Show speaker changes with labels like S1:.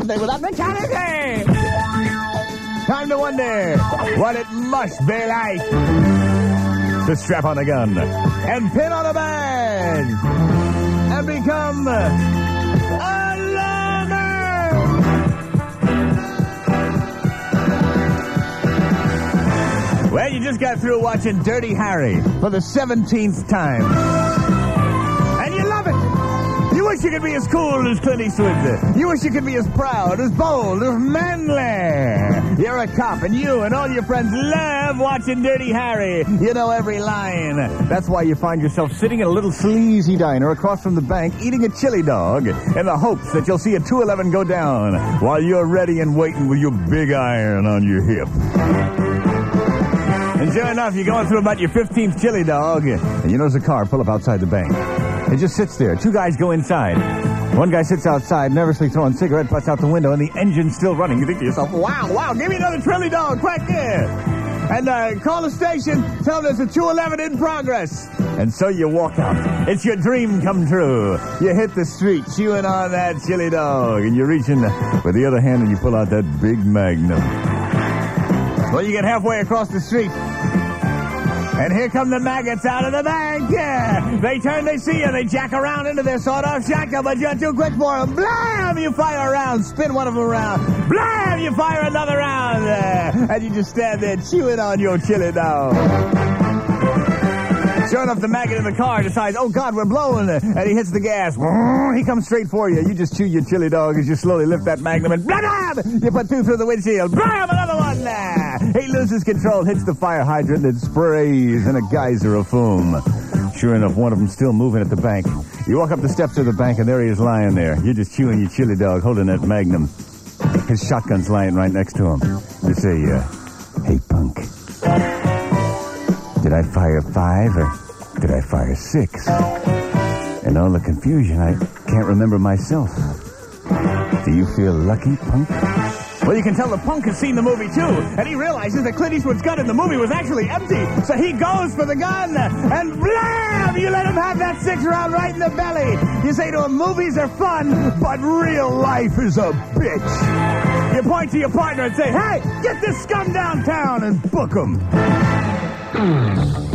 S1: nothing without brutality. Time to wonder what it must be like to strap on a gun and pin on a badge and become a loner. Well, you just got through watching Dirty Harry for the 17th time. And you love it. You wish you could be as cool as Clint Eastwood. You wish you could be as proud, as bold, as manly. You're a cop, and you and all your friends love watching Dirty Harry. You know every line. That's why you find yourself sitting in a little sleazy diner across from the bank eating a chili dog in the hopes that you'll see a 211 go down while you're ready and waiting with your big iron on your hip. And sure enough, you're going through about your 15th chili dog, and you notice a car pull up outside the bank. It just sits there. Two guys go inside. One guy sits outside, nervously throwing cigarette butts out the window, and the engine's still running. You think to yourself, wow, give me another chili dog, quick, and call the station, tell them there's a 211 in progress. And so you walk out. It's your dream come true. You hit the street, chewing on that chili dog, and you reach in with the other hand and you pull out that big Magnum. Well, you get halfway across the street, and here come the maggots out of the bank. They turn, they see you, they jack around into their sawed-off shotgun, but you're too quick for them. Blam! You fire a round, spin one of them around. Blam! You fire another round. And you just stand there chewing on your chili dog. Sure enough, the maggot in the car decides, oh, God, we're blowing. And he hits the gas. He comes straight for you. You just chew your chili dog as you slowly lift that Magnum and blam! You put two through the windshield. Blam! Another one. He loses control, hits the fire hydrant, and it sprays in a geyser of foam. Sure enough, one of them still moving at the bank. You walk up the steps of the bank, and there he is lying there. You're just chewing your chili dog, holding that Magnum. His shotgun's lying right next to him. You say, hey, punk. Did I fire 5 or did I fire 6? In all the confusion, I can't remember myself. Do you feel lucky, punk? Well, you can tell the punk has seen the movie, too, and he realizes that Clint Eastwood's gun in the movie was actually empty, so he goes for the gun, and blam! You let him have that 6-round right in the belly. You say to him, movies are fun, but real life is a bitch. You point to your partner and say, hey, get this scum downtown and book him.